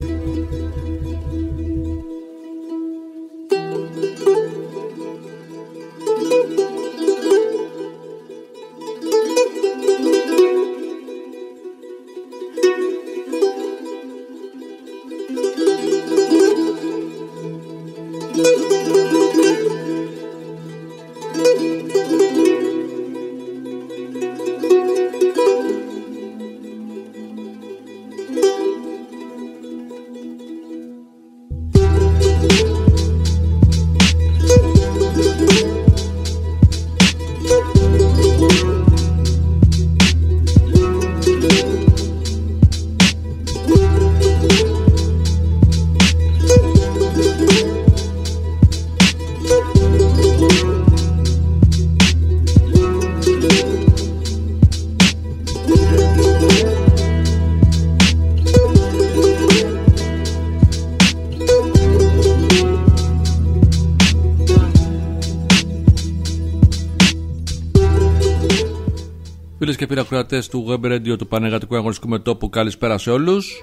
Φίλες και φίλοι ακροατές του Web Radio του Πανεργατικού Αγωνιστικού Μετώπου, καλησπέρα σε όλους.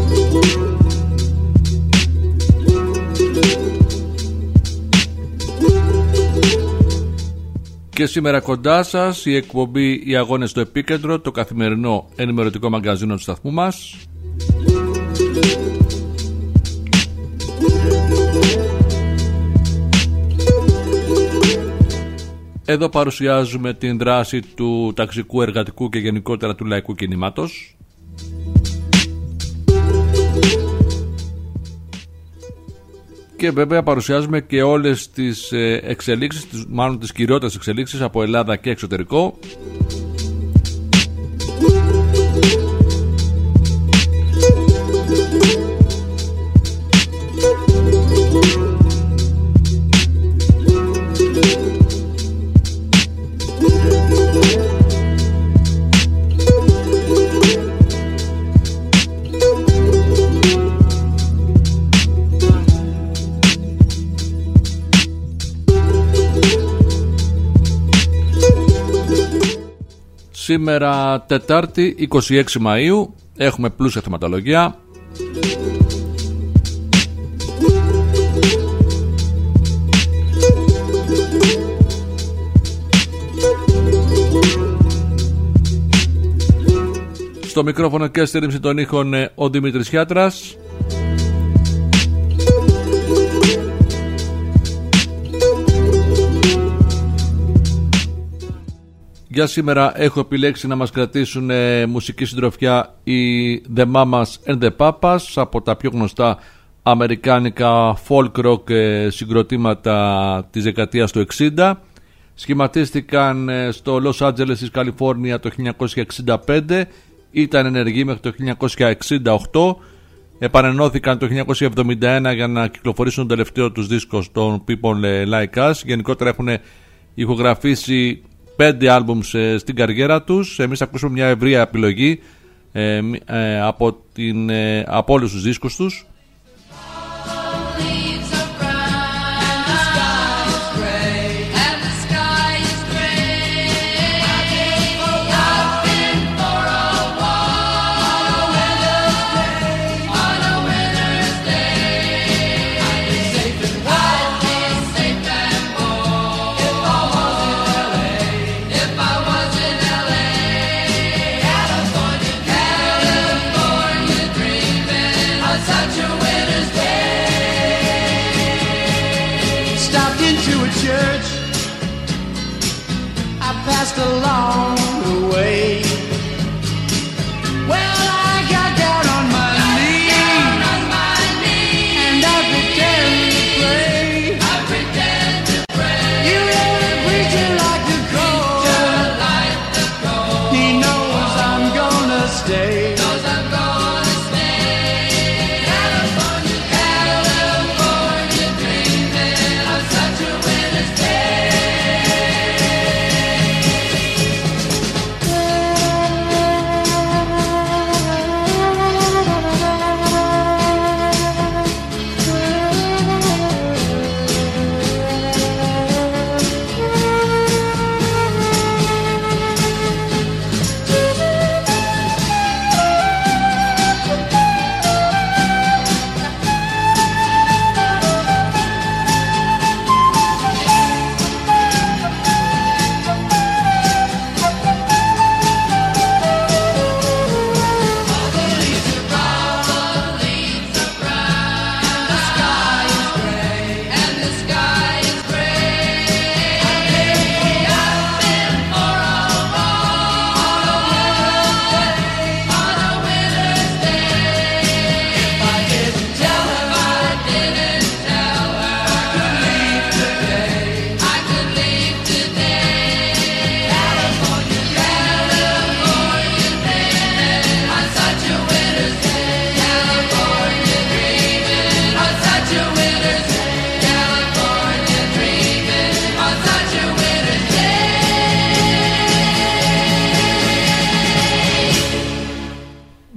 Και σήμερα κοντά σας η εκπομπή «Οι Αγώνες στο Επίκεντρο», το καθημερινό ενημερωτικό μαγκαζίνο του σταθμού μας. Εδώ παρουσιάζουμε την δράση του ταξικού, εργατικού και γενικότερα του λαϊκού κινήματος. Και βέβαια παρουσιάζουμε και όλες τις εξελίξεις, μάλλον τις κυριότερες εξελίξεις από Ελλάδα και εξωτερικό. Σήμερα Τετάρτη 26 Μαΐου έχουμε πλούσια θεματολογία. Στο μικρόφωνο και στήριξη των ήχων ο Δημήτρης Χιάτρας. Για σήμερα έχω επιλέξει να μας κρατήσουν μουσική συντροφιά οι The Mamas and the Papas από τα πιο γνωστά αμερικάνικα folk rock συγκροτήματα της δεκαετίας του 60. Σχηματίστηκαν στο Los Angeles της Καλιφόρνια το 1965, ήταν ενεργοί μέχρι το 1968, επανενώθηκαν το 1971 για να κυκλοφορήσουν τον τελευταίο τους δίσκο των People Like Us. Γενικότερα έχουν ηχογραφήσει 5 άλμπουμς στην καριέρα τους. Εμείς ακούσουμε μια ευρεία επιλογή από όλους τους δίσκους τους. Along the way, well, I got down on my knees, and I pretend to pray. You know the preacher like the cold, he knows I'm gonna stay. California, dreaming of such a winter's day.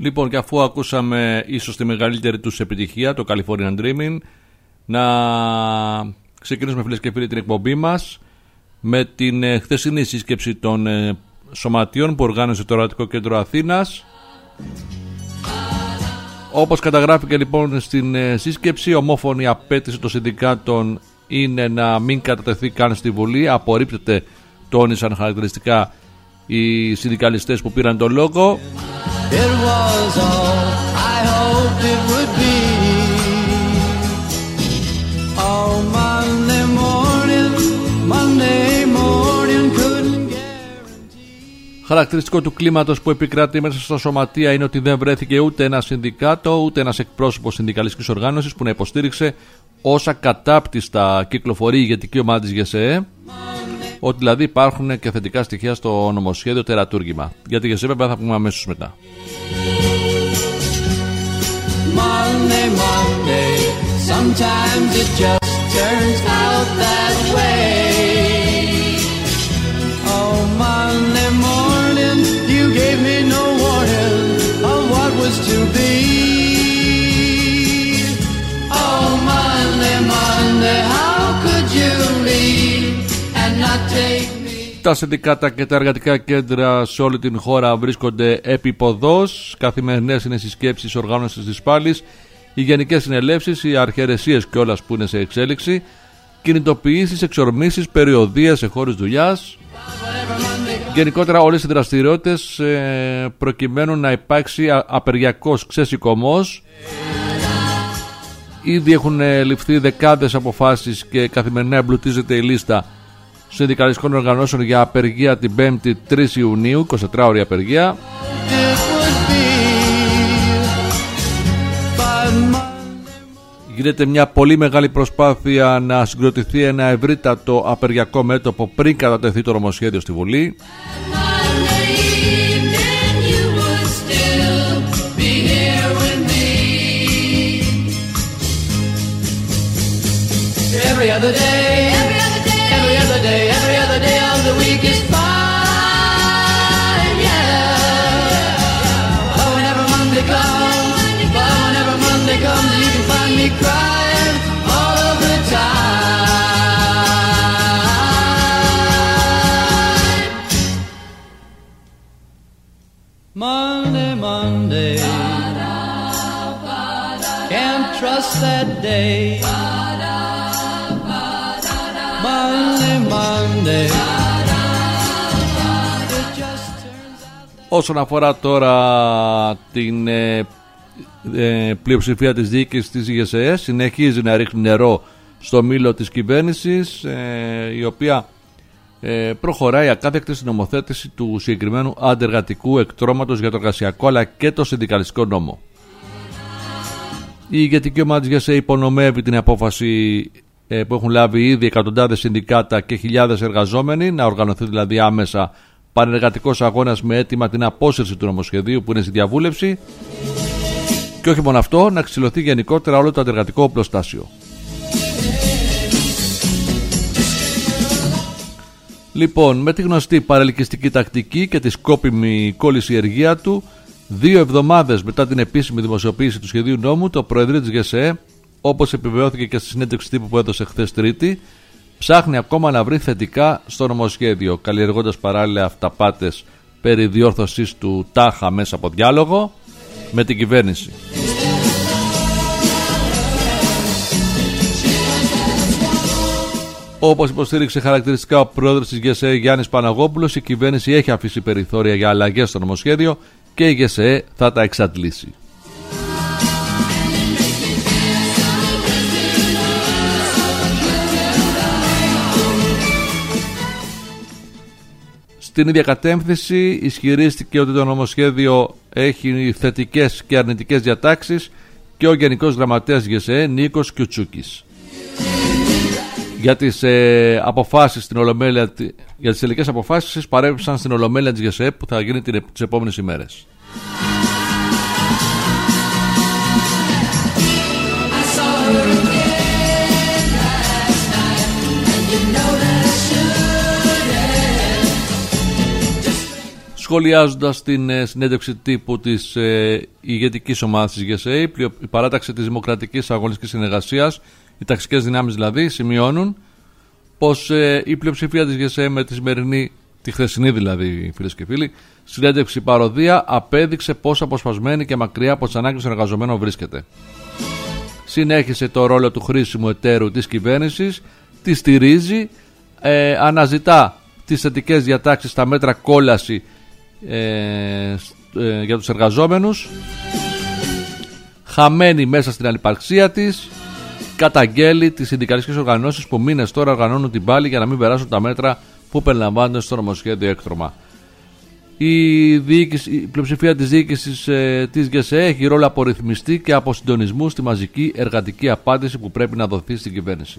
Λοιπόν, και αφού ακούσαμε ίσως τη μεγαλύτερη τους επιτυχία, το Californian Dreaming, να ξεκινήσουμε, φίλες και φίλοι, την εκπομπή μας με την χθεσινή σύσκεψη των σωματείων που οργάνωσε το Ορατικό Κέντρο Αθήνας. Όπως καταγράφηκε λοιπόν στην σύσκεψη, η ομόφωνη απέτηση των συνδικάτων είναι να μην κατατεθεί καν στη Βουλή. Απορρίπτεται, τόνισαν χαρακτηριστικά οι συνδικαλιστές που πήραν τον λόγο. It was all I hoped it would be. Oh, Monday morning couldn't guarantee. Χαρακτηριστικό του κλίματος που επικρατεί μέσα στα σωματεία είναι ότι δεν βρέθηκε ούτε ένα συνδικάτο, ούτε ένας εκπρόσωπος συνδικαλιστικής οργάνωσης που να υποστήριξε όσα κατάπτυστα κυκλοφορεί η ηγετική ομάδα της ΓΕΣΕΕ, ότι δηλαδή υπάρχουν και θετικά στοιχεία στο νομοσχέδιο τερατούργημα. Για τη ΓΕΣΕΕ βέβαια θα πούμε αμέσως μετά. Monday, sometimes it just turns out that way. Oh, Monday morning, you gave me no warning of what was to be. Oh, Monday, how could you leave and not take me? Τα συνδικάτα και τα εργατικά κέντρα σε όλη την χώρα βρίσκονται επί ποδός. Καθημερινές είναι συσκέψεις οργάνωσης της πάλης, οι γενικές συνελεύσεις, οι αρχαιρεσίες κιόλας που είναι σε εξέλιξη, κινητοποιήσεις, εξορμήσεις, περιοδίες, εχώρες δουλειάς. Γενικότερα όλες οι δραστηριότητες προκειμένου να υπάρξει απεργιακός ξεσηκωμός. Ήδη έχουν ληφθεί δεκάδες αποφάσεις και καθημερινά εμπλουτίζεται η λίστα συνδικαλιστικών οργανώσεων για απεργία την 5η 3 Ιουνίου, 24ωρη απεργία. Γίνεται μια πολύ μεγάλη προσπάθεια να συγκροτηθεί ένα ευρύτατο απεργιακό μέτωπο πριν κατατεθεί το νομοσχέδιο στη Βουλή. Every other day of the week is fine, yeah. But whenever Monday comes, you can find me crying all of the time. Monday, can't trust that day. Monday. Όσον αφορά τώρα την πλειοψηφία της διοίκησης της ΓΕΣΕΕ, συνεχίζει να ρίχνει νερό στο μήλο της κυβέρνησης, η οποία προχωράει ακάθεκτη στην νομοθέτηση του συγκεκριμένου αντεργατικού εκτρώματος για το εργασιακό αλλά και το συνδικαλιστικό νόμο. Η ηγετική ομάδα της ΓΕΣΕΕ υπονομεύει την απόφαση που έχουν λάβει ήδη εκατοντάδες συνδικάτα και χιλιάδες εργαζόμενοι, να οργανωθεί δηλαδή άμεσα πανεργατικός αγώνας με αίτημα την απόσυρση του νομοσχεδίου που είναι στη διαβούλευση, και όχι μόνο αυτό, να ξυλωθεί γενικότερα όλο το αντεργατικό οπλοστάσιο. Λοιπόν, με τη γνωστή παρελκυστική τακτική και τη σκόπιμη κολυσιεργία του, 2 εβδομάδες μετά την επίσημη δημοσιοποίηση του σχεδίου νόμου, το Προεδρείο της ΓΕΣΕΕ, όπως επιβεβαιώθηκε και στη συνέντευξη τύπου που έδωσε χθες Τρίτη, ψάχνει ακόμα να βρει θετικά στο νομοσχέδιο, καλλιεργώντας παράλληλα αυταπάτες περί διόρθωσης του τάχα μέσα από διάλογο με την κυβέρνηση. Όπως υποστήριξε χαρακτηριστικά ο πρόεδρος της ΓΕΣΕΕ Γιάννης Παναγόπουλος, η κυβέρνηση έχει αφήσει περιθώρια για αλλαγές στο νομοσχέδιο και η ΓΕΣΕΕ θα τα εξαντλήσει. Στην ίδια κατεύθυνση ισχυρίστηκε ότι το νομοσχέδιο έχει θετικές και αρνητικές διατάξεις και ο Γενικός Γραμματέας ΓΕΣΕΕ Νίκος Κιουτσούκης. Για τις αποφάσεις στην Ολομέλεια, για τις τελικές αποφάσεις παρέμβησαν στην Ολομέλεια της ΓΕΣΕΕ που θα γίνει τις επόμενες ημέρες. Σχολιάζοντας την συνέντευξη τύπου της ηγετικής ομάδας της ΓΕΣΕ, η παράταξη της Δημοκρατικής Αγωνιστικής Συνεργασίας, οι ταξικές δυνάμεις δηλαδή, σημειώνουν πως η πλειοψηφία της ΓΕΣΕ με τη σημερινή, τη χθεσινή δηλαδή, φίλες και φίλοι, συνέντευξη παροδία απέδειξε πόσο αποσπασμένη και μακριά από τις ανάγκες των εργαζομένων βρίσκεται. Συνέχισε το ρόλο του χρήσιμου εταίρου της κυβέρνησης, τη στηρίζει, αναζητά τις θετικές διατάξεις στα μέτρα κόλαση για τους εργαζόμενους, χαμένη μέσα στην ανυπαρξία της, καταγγέλει τις συνδικαλιστικές οργανώσεις που μήνες τώρα οργανώνουν την πάλη για να μην περάσουν τα μέτρα που περιλαμβάνονται στο νομοσχέδιο έκτρωμα. Η πλειοψηφία της διοίκησης της ΓΕΣΕ έχει ρόλο απορριθμιστή και αποσυντονισμού στη μαζική εργατική απάντηση που πρέπει να δοθεί στην κυβέρνηση.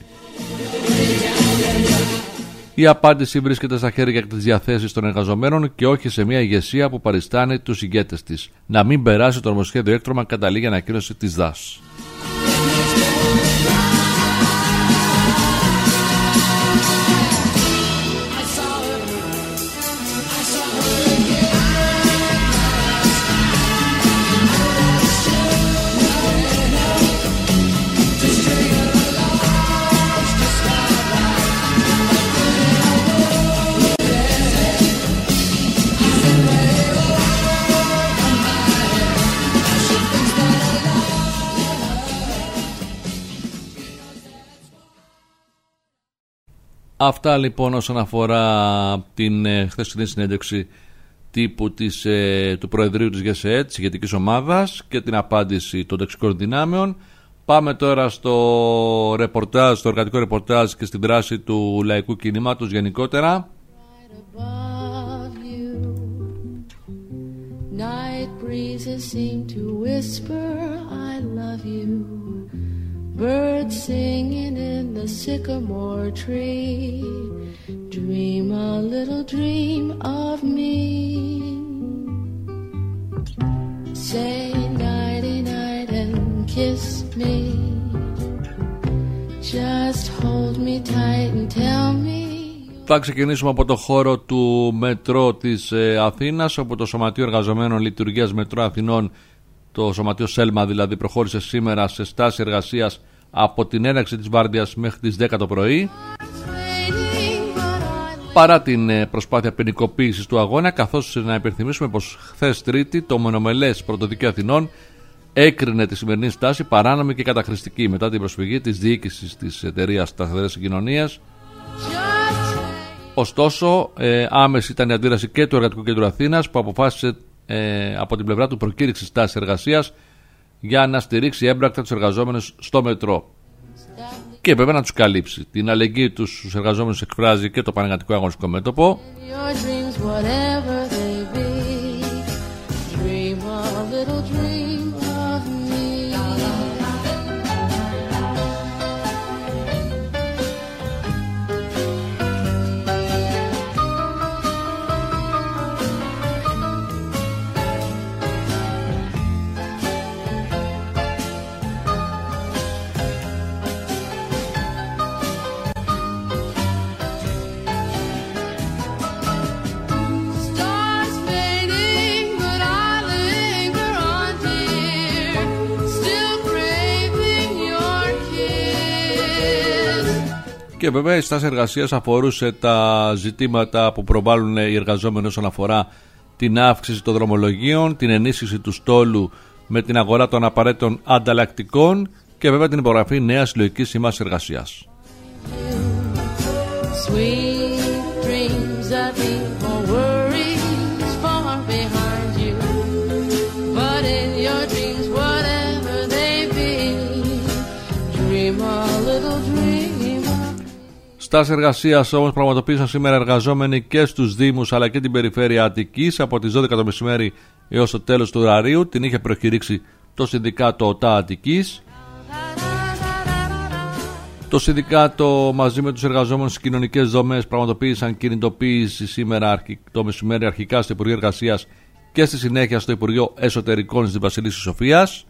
Η απάντηση βρίσκεται στα χέρια και τις διαθέσεις των εργαζομένων και όχι σε μια ηγεσία που παριστάνει τους ηγέτες της. Να μην περάσει το νομοσχέδιο έκτρωμα, καταλήγει ανακοίνωση της ΔΑΣ. Αυτά λοιπόν όσον αφορά την χθεσινή συνέντευξη τύπου του Προεδρείου της ΓΕΣΕ, της ηγετικής ομάδας, και την απάντηση των ταξικών δυνάμεων. Πάμε τώρα στο ρεπορτάζ, στο εργατικό ρεπορτάζ και στην δράση του λαϊκού κινήματος γενικότερα. Night breezes seem to whisper I love you. Birds singing in the sycamore tree. Dream a little dream of me. Say nighty night and kiss me. Just hold me tight and tell me. Θα ξεκινήσουμε από το χώρο του μετρό της Αθήνας, όπου το Σωματείο Εργαζομένων Λειτουργίας Μετρό Αθηνών, το Σωματείο Σέλμα δηλαδή, προχώρησε σήμερα σε στάση εργασίας από την έναρξη της βάρδιας μέχρι τις 10 το πρωί, παρά την προσπάθεια ποινικοποίησης του αγώνα, καθώς να υπενθυμίσουμε πως χθες Τρίτη το Μονομελές Πρωτοδικείο Αθηνών έκρινε τη σημερινή στάση παράνομη και καταχρηστική μετά την προσφυγή της διοίκησης της εταιρείας Σταθερές Συγκοινωνίες. Ωστόσο, άμεση ήταν η αντίδραση και του Εργατικού Κέντρου Αθήνας, που αποφάσισε από την πλευρά του προκήρυξη στάσης εργασίας για να στηρίξει έμπρακτα τους εργαζόμενους στο μετρό και βέβαια να τους καλύψει. Την αλληλεγγύη τους στους εργαζόμενους εκφράζει και το Πανεργατικό Αγωνιστικό Μέτωπο. Και βέβαια η στάση εργασίας αφορούσε τα ζητήματα που προβάλλουν οι εργαζόμενοι όσον αφορά την αύξηση των δρομολογίων, την ενίσχυση του στόλου με την αγορά των απαραίτητων ανταλλακτικών και βέβαια την υπογραφή νέας συλλογικής σύμβασης εργασίας. Στάσεις εργασίας όμως πραγματοποίησαν σήμερα εργαζόμενοι και στους Δήμους αλλά και την περιφέρεια Αττικής από τις 12 το μεσημέρι έως το τέλος του ωραρίου. Την είχε προκηρύξει το Συνδικάτο ΟΤΑ Αττικής. Το Συνδικάτο μαζί με τους εργαζόμενους στις κοινωνικές δομές πραγματοποίησαν κινητοποίηση σήμερα το μεσημέρι αρχικά στο Υπουργείο Εργασίας και στη συνέχεια στο Υπουργείο Εσωτερικών της Βασιλίσσης Σοφίας,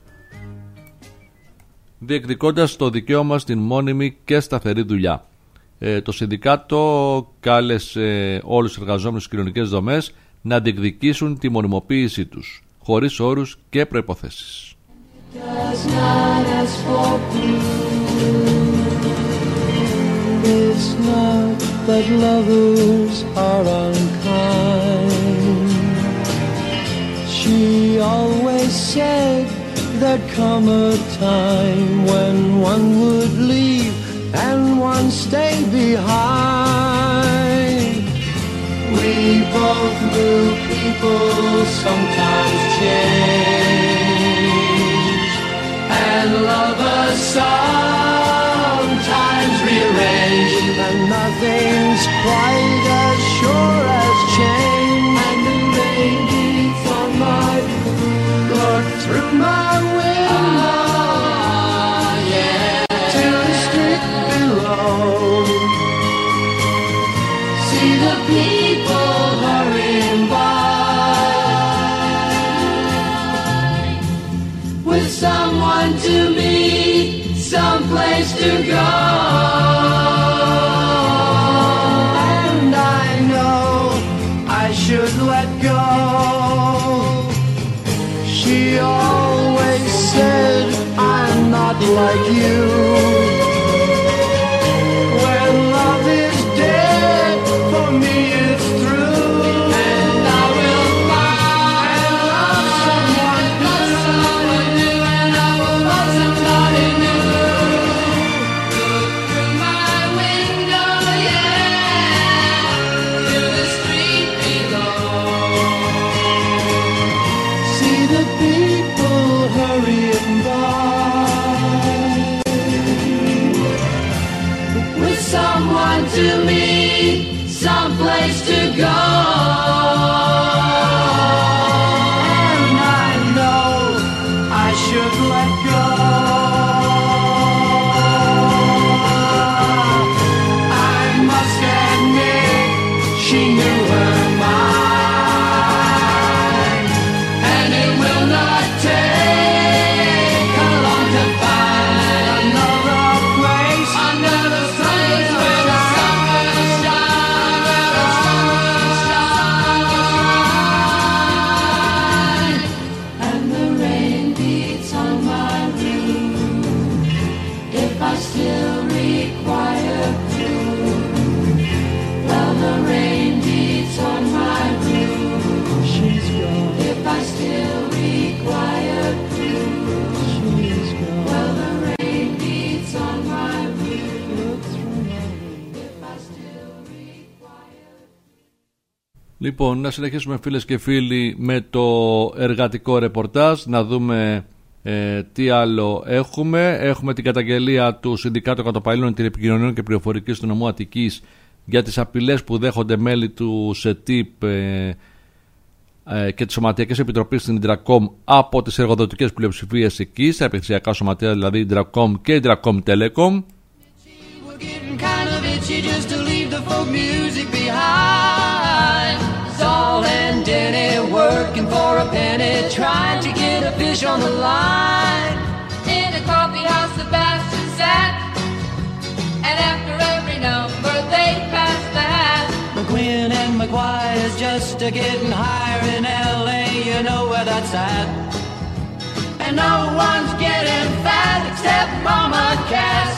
διεκδικώντας το δικαίωμα στην μόνιμη και σταθερή δουλειά. Το Συνδικάτο κάλεσε όλους τους εργαζόμενους στις κοινωνικές δομές να διεκδικήσουν τη μονιμοποίησή τους, χωρίς όρους και προϋποθέσεις. It's not that lovers are unkind. She always said there'd come a time when one would leave and one stay behind. We both knew people sometimes change, and lovers sometimes rearrange, and nothing's quite as sure as change. And the rain beats on my look through my window, to the street below. See the people hurrying by, with someone to meet, someplace to go. And I know I should let go. She always said I'm not like you. When love is dead, for me it's through. And I will find and love someone new, and I will love somebody new. Look through my window, to the street below. See the people hurrying by, with someone to meet, someplace to go. And I know I should let go. I must admit she knew her mind, and it will not take her long to find another place where the sun will shine. And the rain beats on my roof, if I still require proof. Well, the rain beats on my roof, she's gone. If I still require proof, she's gone. Well, the rain beats on my roof, if I still require. Λοιπόν, να συνεχίσουμε φίλες και φίλοι με το εργατικό ρεπορτάζ, να δούμε τι άλλο έχουμε. Έχουμε την καταγγελία του Συνδικάτου Κατοπαλήνων Τηλεπικοινωνιών και Πληροφορικής του Νομού Αττικής για τις απειλές που δέχονται μέλη του ΣΕΤΙΠ και της Σωματιακής Επιτροπής στην Ιντρακόμ από τις εργοδοτικές πλειοψηφίες εκεί, στα επεξιακά σωματεία, δηλαδή Ιντρακόμ και Ιντρακόμ Telecom. We're getting kind of itchy just to leave the folk music behind. Saul and Denny working for a penny, trying to get a fish on the line. In a coffee house, Sebastian sat, and after every number they passed the hat. McQueen and McGuire's just a getting higher in LA, you know where that's at. And no one's getting fat except Mama Cass.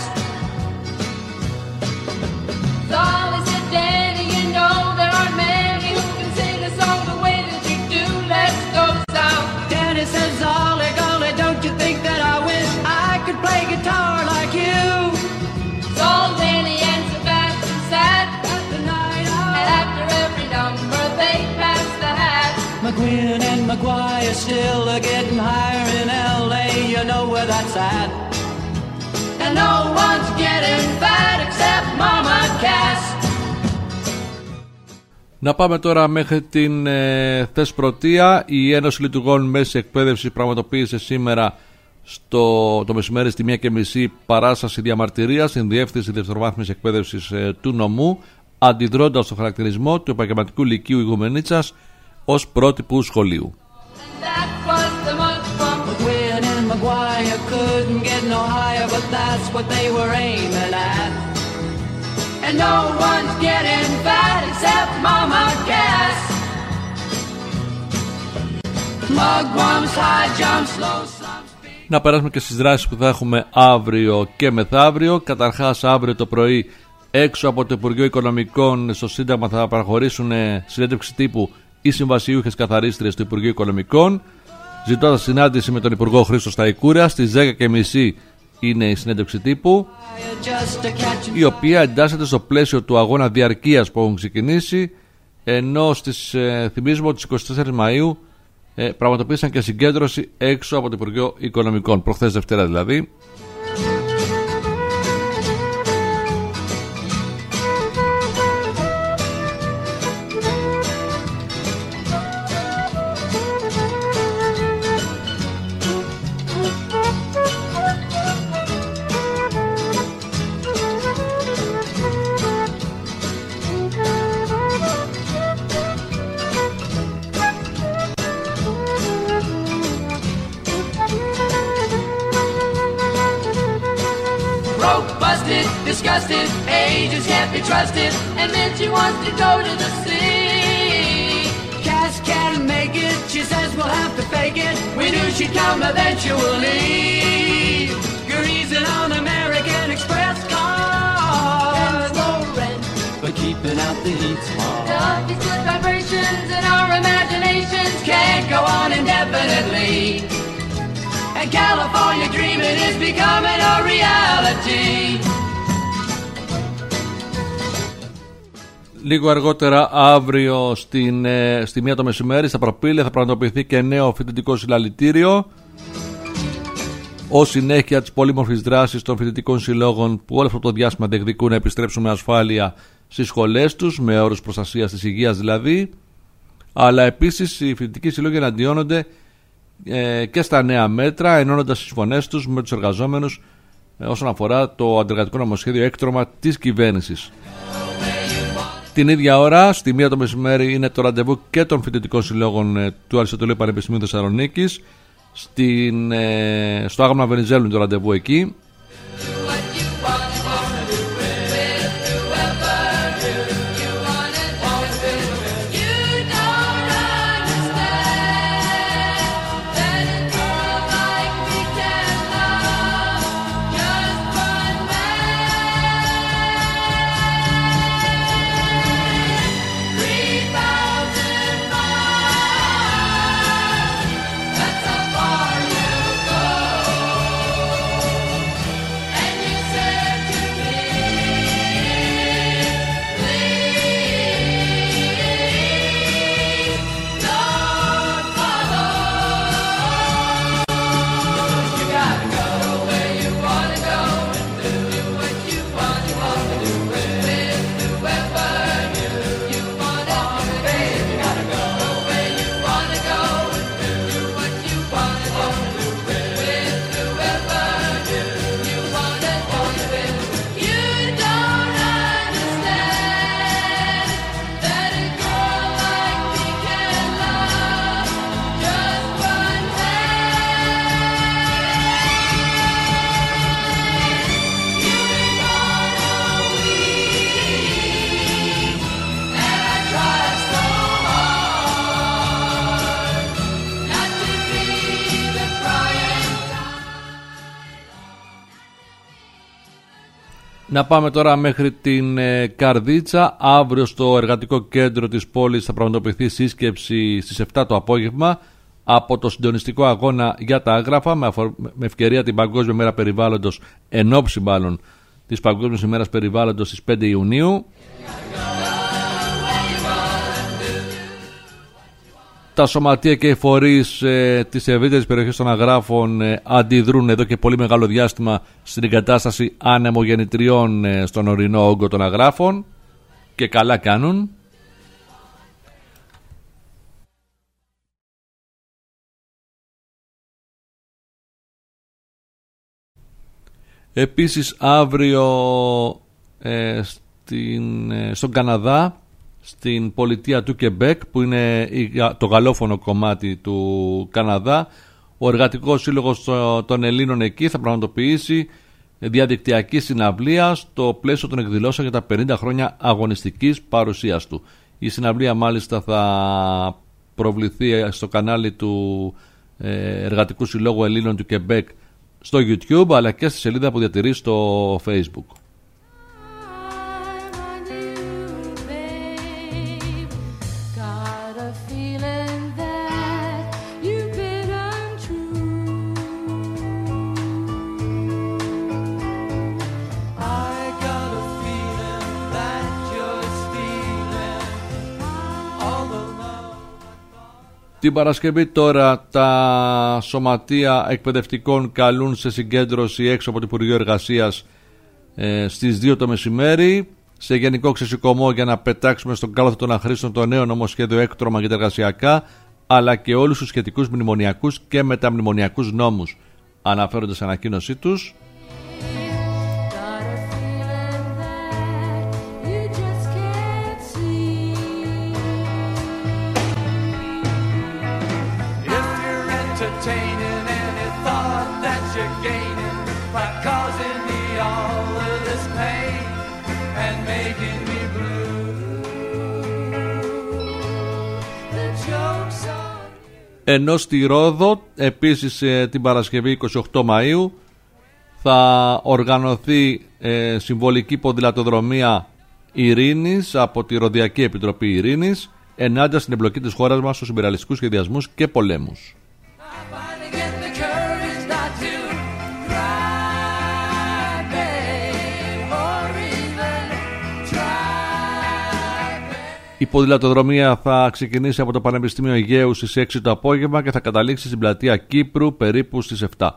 Saul said, Danny, you know there aren't many who can sing a song the way that you do. Let's go south. Danny says, Ollie golly, don't you think that I wish I could play guitar like you? Saul, Danny, and Sebastian sat, At the night and out, after every number they passed the hat. McQueen and McGuire still are getting higher in LA, you know where that's at. And no one's getting fat except Mama Cass. Να πάμε τώρα μέχρι την Θεσπρωτεία. Η Ένωση Λειτουργών Μέσης Εκπαίδευσης πραγματοποίησε σήμερα το μεσημέρι στη 1:30 παράσταση διαμαρτυρίας στην Διεύθυνση Δευτεροβάθμιας Εκπαίδευσης του νομού, αντιδρώντας στο χαρακτηρισμό του Επαγγελματικού Λυκείου Ηγουμενίτσας ως πρότυπου σχολείου. That was the month from McQueen and McGuire couldn't get no higher, but that's what they were aiming at. and no one's getting fat except Mama Cass. Mugwumps, high jumps, low slumps. Να περάσουμε και στις δράσεις που θα έχουμε αύριο και μεθαύριο. Καταρχάς, αύριο το πρωί έξω από το Υπουργείο Οικονομικών στο Σύνταγμα θα παραχωρήσουν συνέντευξη τύπου οι συμβασιούχες καθαρίστριες του Υπουργείου Οικονομικών, ζητώντας συνάντηση με τον Υπουργό Χρήστο Σταϊκούρα. Στις 10:30 είναι η συνέντευξη τύπου, η οποία εντάσσεται στο πλαίσιο του αγώνα διαρκείας που έχουν ξεκινήσει, ενώ θυμίζουμε ότι στις 24 Μαΐου πραγματοποίησαν και συγκέντρωση έξω από το Υπουργείο Οικονομικών, προχθές Δευτέρα δηλαδή. Disgusted, ages can't be trusted, and then she wants to go to the sea. Cass can't make it, she says we'll have to fake it. We knew she'd come eventually. Greasing on American Express cars, low rent, but keeping out the heat's hard. These good vibrations in our imaginations can't go on indefinitely. And California dreaming is becoming a reality. Λίγο αργότερα, αύριο στη 1 το μεσημέρι, στα Προπήλαια θα πραγματοποιηθεί και νέο φοιτητικό συλλαλητήριο ως συνέχεια της πολύμορφης δράσης των φοιτητικών συλλόγων που όλο αυτό το διάστημα διεκδικούν να επιστρέψουν με ασφάλεια στις σχολές τους, με όρους προστασίας της υγείας δηλαδή. Αλλά επίσης οι φοιτητικοί σύλλογοι εναντιώνονται και στα νέα μέτρα, ενώνοντας τις φωνές τους με τους εργαζόμενους όσον αφορά το αντεργατικό νομοσχέδιο έκτρωμα της κυβέρνησης. Την ίδια ώρα, στη 1 το μεσημέρι, είναι το ραντεβού και των φοιτητικών συλλόγων του Αριστοτελείου Πανεπιστημίου Θεσσαλονίκης. Στο Άγαμνα Βενιζέλου είναι το ραντεβού εκεί. Να πάμε τώρα μέχρι την Καρδίτσα. Αύριο στο εργατικό κέντρο της πόλης θα πραγματοποιηθεί σύσκεψη στις 7 το απόγευμα από το συντονιστικό αγώνα για τα άγραφα με ευκαιρία την Παγκόσμια Μέρα Περιβάλλοντος, ενόψει μάλλον της Παγκόσμιας ημέρας Περιβάλλοντος στις 5 Ιουνίου. Τα σωματεία και οι φορείς της ευρύτερης περιοχής των αγράφων αντιδρούν εδώ και πολύ μεγάλο διάστημα στην εγκατάσταση ανεμογεννητριών στον ορεινό όγκο των αγράφων και καλά κάνουν. Επίσης αύριο στον Καναδά, στην πολιτεία του Κεμπέκ, που είναι το γαλλόφωνο κομμάτι του Καναδά, ο Εργατικός Σύλλογος των Ελλήνων εκεί θα πραγματοποιήσει διαδικτυακή συναυλία στο πλαίσιο των εκδηλώσεων για τα 50 χρόνια αγωνιστικής παρουσίας του. Η συναυλία μάλιστα θα προβληθεί στο κανάλι του Εργατικού Συλλόγου Ελλήνων του Κεμπέκ στο YouTube, αλλά και στη σελίδα που διατηρεί στο Facebook. Την Παρασκευή τώρα τα σωματεία εκπαιδευτικών καλούν σε συγκέντρωση έξω από το Υπουργείο Εργασίας στις 2 το μεσημέρι, σε γενικό ξεσηκωμό για να πετάξουμε στον κάλαθο των αχρήστων το νέο νομοσχέδιο έκτρωμα για τα εργασιακά, αλλά και όλους τους σχετικούς μνημονιακούς και μεταμνημονιακούς νόμους, αναφέρονται σε ανακοίνωσή τους. Ενώ στη Ρόδο επίσης την Παρασκευή 28 Μαΐου θα οργανωθεί συμβολική ποδηλατοδρομία Ειρήνης από τη Ροδιακή Επιτροπή Ειρήνης ενάντια στην εμπλοκή της χώρας μας στους υπεραλιστικούς σχεδιασμούς και πολέμους. Η ποδηλατοδρομία θα ξεκινήσει από το Πανεπιστήμιο Αιγαίου στις 6 το απόγευμα και θα καταλήξει στην πλατεία Κύπρου περίπου στις 7.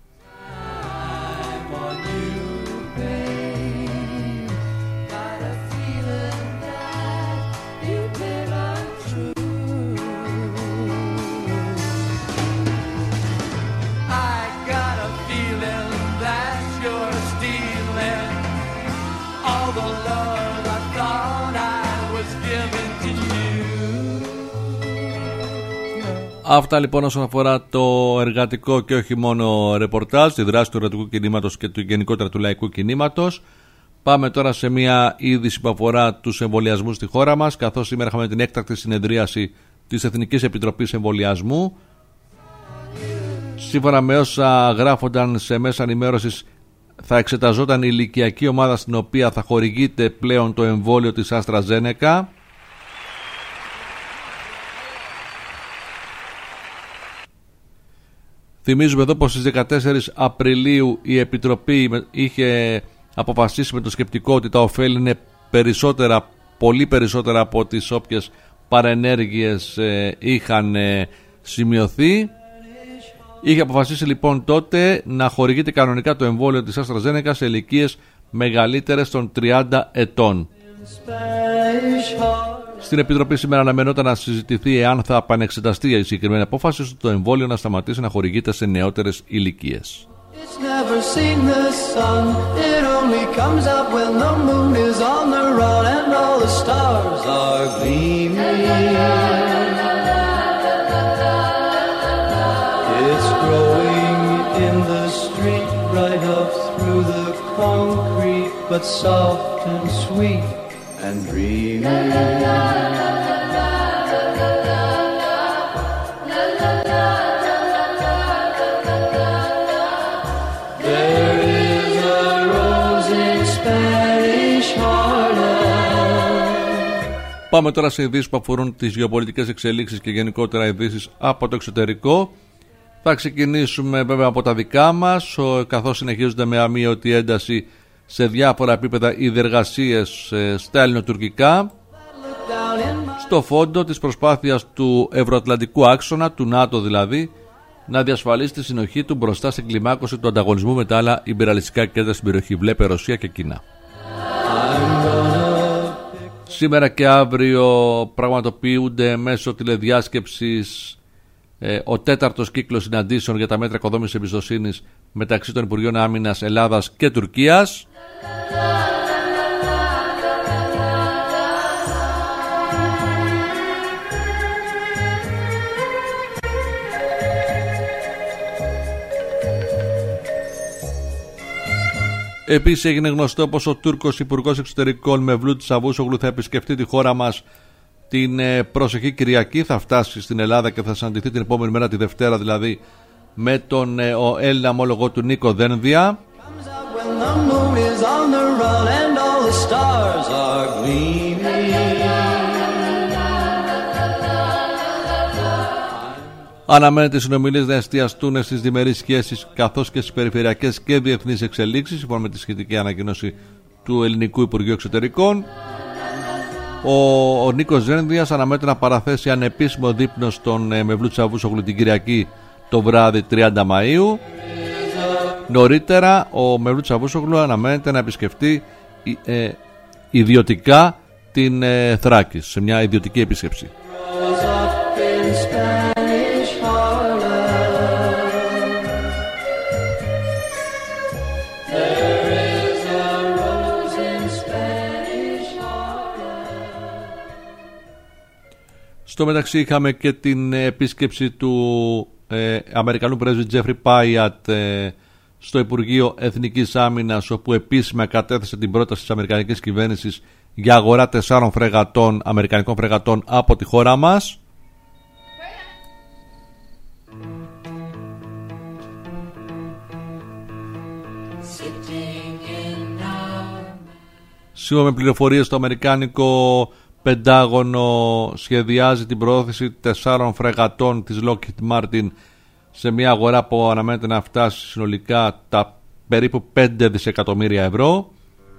Αυτά λοιπόν όσον αφορά το εργατικό και όχι μόνο ρεπορτάζ, τη δράση του εργατικού κινήματος και του γενικότερα του λαϊκού κινήματος. Πάμε τώρα σε μια είδηση που αφορά τους εμβολιασμούς στη χώρα μας, καθώς σήμερα είχαμε την έκτακτη συνεδρίαση της Εθνικής Επιτροπής Εμβολιασμού. Σύμφωνα με όσα γράφονταν σε μέσα ενημέρωσης, θα εξεταζόταν η ηλικιακή ομάδα στην οποία θα χορηγείται πλέον το εμβόλιο της AstraZeneca. Θυμίζουμε εδώ πως στις 14 Απριλίου η Επιτροπή είχε αποφασίσει με το σκεπτικό ότι τα ωφέλη είναι περισσότερα, πολύ περισσότερα από τις όποιες παρενέργειες είχαν σημειωθεί. Είχε αποφασίσει λοιπόν τότε να χορηγείται κανονικά το εμβόλιο της AstraZeneca σε ηλικίες μεγαλύτερες των 30 ετών. Στην Επιτροπή σήμερα αναμενόταν να συζητηθεί εάν θα επανεξεταστεί η συγκεκριμένη απόφαση ώστε το εμβόλιο να σταματήσει να χορηγείται σε νεότερες ηλικίες. And dreaming. There is a rose in Spanish Harlem. Πάμε τώρα σε ειδήσεις που αφορούν τις γεωπολιτικές εξελίξεις και γενικότερα ειδήσεις από το εξωτερικό. Θα ξεκινήσουμε βέβαια από τα δικά μας, καθώς συνεχίζονται με αμύωτη ένταση σε διάφορα επίπεδα οι διεργασίες στα ελληνοτουρκικά, στο φόντο της προσπάθειας του ευρωατλαντικού άξονα, του ΝΑΤΟ δηλαδή, να διασφαλίσει τη συνοχή του μπροστά στην κλιμάκωση του ανταγωνισμού με τα άλλα ιμπεραλιστικά κέντρα στην περιοχή. Βλέπε Ρωσία και Κίνα. Σήμερα και αύριο πραγματοποιούνται μέσω τηλεδιάσκεψης ο τέταρτος κύκλος συναντήσεων για τα μέτρα οικοδόμησης εμπιστοσύνης μεταξύ των Υπουργείων Άμυνας Ελλάδας και Τουρκίας. Επίσης έγινε γνωστό πως ο Τούρκος Υπουργός Εξωτερικών Μevlut Çavuşoğlu θα επισκεφτεί τη χώρα μας Την προσεχή Κυριακή θα φτάσει στην Ελλάδα και θα συναντηθεί την επόμενη μέρα, τη Δευτέρα δηλαδή, με τον Έλληνα ομόλογο του Νίκο Δένδια. Αναμένεται οι συνομιλίες να εστιαστούν στις διμερείς σχέσεις καθώς και στις περιφερειακές και διεθνείς εξελίξεις, σύμφωνα με τη σχετική ανακοίνωση του Ελληνικού Υπουργείου Εξωτερικών. Ο Νίκος Δένδιας αναμένεται να παραθέσει ανεπίσημο δείπνο στον Μευλού Τσαβούσογλου την Κυριακή το βράδυ 30 Μαΐου. Νωρίτερα ο Μευλού Τσαβούσογλου αναμένεται να επισκεφτεί ιδιωτικά την Θράκη, σε μια ιδιωτική επίσκεψη. Στο μεταξύ είχαμε και την επίσκεψη του Αμερικανού πρέσβη Τζέφρι Πάιατ στο Υπουργείο Εθνικής Άμυνας, όπου επίσημα κατέθεσε την πρόταση της αμερικανικής κυβέρνησης για αγορά 4 φρεγατών, αμερικανικών φρεγατών από τη χώρα μας. Σύμφωνα με πληροφορίες, το αμερικάνικο Πεντάγωνο σχεδιάζει την προώθηση 4 φρεγατών της Lockheed Martin σε μια αγορά που αναμένεται να φτάσει συνολικά τα περίπου 5 δισεκατομμύρια ευρώ.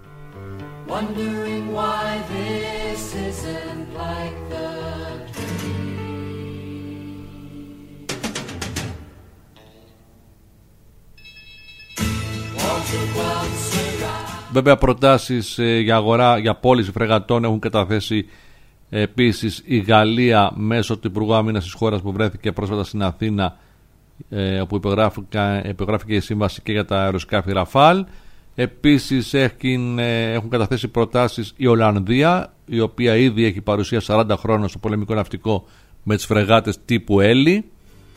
Βέβαια, προτάσεις για πώληση φρεγατών έχουν καταθέσει επίσης η Γαλλία μέσω του Υπουργού Άμυνας της χώρας, που βρέθηκε πρόσφατα στην Αθήνα, όπου υπογράφηκε η σύμβαση και για τα αεροσκάφη Ραφάλ. Επίσης έχουν καταθέσει προτάσεις η Ολλανδία, η οποία ήδη έχει παρουσία 40 χρόνια στο πολεμικό ναυτικό με τις φρεγάτες τύπου Έλλη.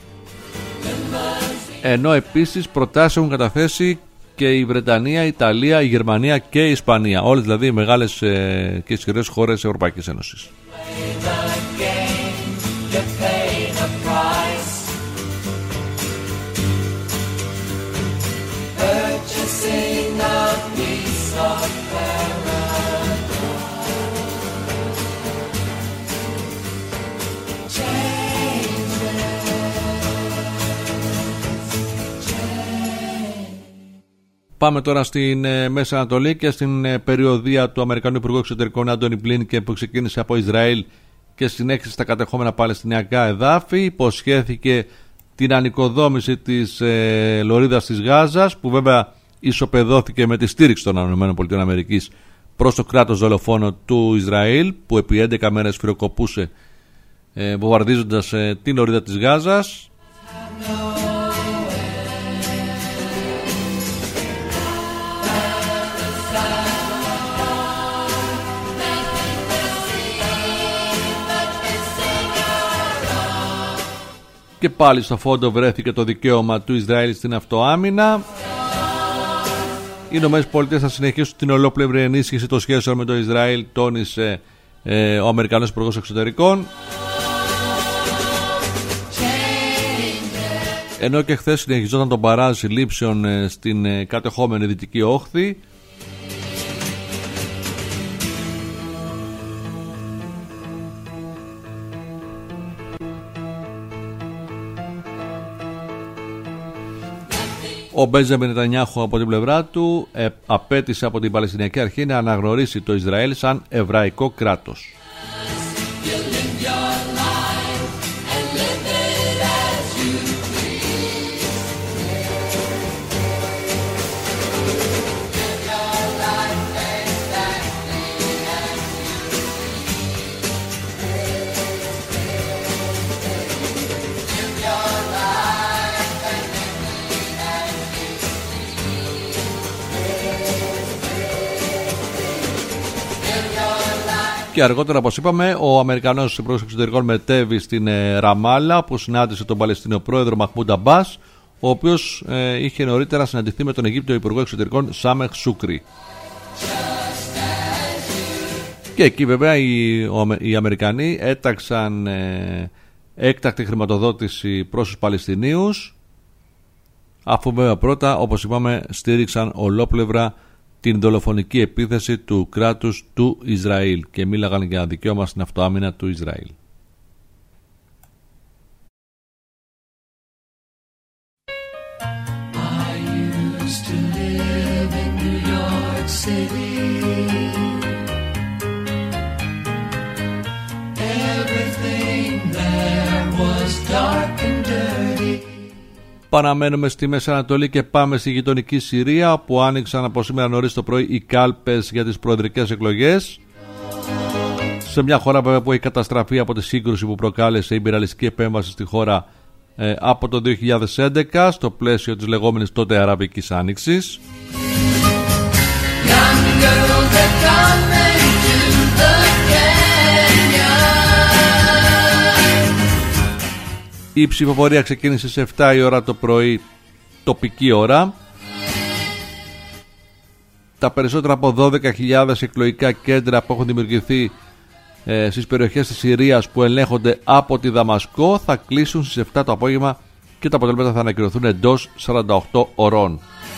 Ενώ επίσης προτάσεις έχουν καταθέσει και η Βρετανία, η Ιταλία, η Γερμανία και η Ισπανία. Όλες δηλαδή οι μεγάλες και ισχυρές χώρες της Ευρωπαϊκής Ένωσης. Πάμε τώρα στην Μέση Ανατολή και στην περιοδεία του Αμερικανού Υπουργού Εξωτερικών Άντονι Μπλίνκεν, που ξεκίνησε από Ισραήλ και συνέχισε στα κατεχόμενα παλαιστινιακά εδάφη. Υποσχέθηκε την ανοικοδόμηση της λωρίδας της Γάζας, που βέβαια ισοπεδώθηκε με τη στήριξη των ΗΠΑ προς το κράτος δολοφόνο του Ισραήλ, που επί 11 μέρες φυροκοπούσε βομβαρδίζοντας την λωρίδα της Γάζας. Και πάλι στο φόντο βρέθηκε το δικαίωμα του Ισραήλ στην αυτοάμυνα. Οι ΗΠΑ θα συνεχίσουν την ολόπλευρη ενίσχυση των σχέσεων με το Ισραήλ, τόνισε ο Αμερικανός Υπουργός Εξωτερικών. Ενώ και χθες συνεχιζόταν τον μπαράζ συλλήψεων στην κατεχόμενη Δυτική Όχθη. Ο Μπέντζαμιν Νετανιάχου από την πλευρά του απέτησε από την Παλαιστινιακή Αρχή να αναγνωρίσει το Ισραήλ σαν εβραϊκό κράτος. Και αργότερα, όπως είπαμε, ο Αμερικανός Υπουργός Εξωτερικών μετέβη στην Ραμάλα, που συνάντησε τον Παλαιστίνιο πρόεδρο Μαχμούντ Αμπάς, ο οποίος είχε νωρίτερα συναντηθεί με τον Αιγύπτιο Υπουργό Εξωτερικών Σάμεχ Σούκρι. Και Και εκεί βέβαια οι Αμερικανοί έταξαν έκτακτη χρηματοδότηση προς τους Παλαιστινίους, αφού βέβαια πρώτα, όπως είπαμε, στήριξαν ολόπλευρα την δολοφονική επίθεση του κράτους του Ισραήλ και μίλαγαν για δικαίωμα στην αυτοάμυνα του Ισραήλ. Παραμένουμε στη Μέση Ανατολή και πάμε στη γειτονική Συρία, που άνοιξαν από σήμερα νωρίς το πρωί οι κάλπες για τις προεδρικές εκλογές. Σε μια χώρα βέβαια που έχει καταστραφεί από τη σύγκρουση που προκάλεσε η ιμπεριαλιστική επέμβαση στη χώρα από το 2011 στο πλαίσιο της λεγόμενης τότε Αραβικής Άνοιξης. Η ψηφοφορία ξεκίνησε σε 7 η ώρα το πρωί τοπική ώρα. Τα περισσότερα από 12.000 εκλογικά κέντρα που έχουν δημιουργηθεί στις περιοχές της Συρίας που ελέγχονται από τη Δαμασκό θα κλείσουν στις 7 το απόγευμα και τα αποτελέσματα θα ανακοινωθούν εντός 48 ωρών.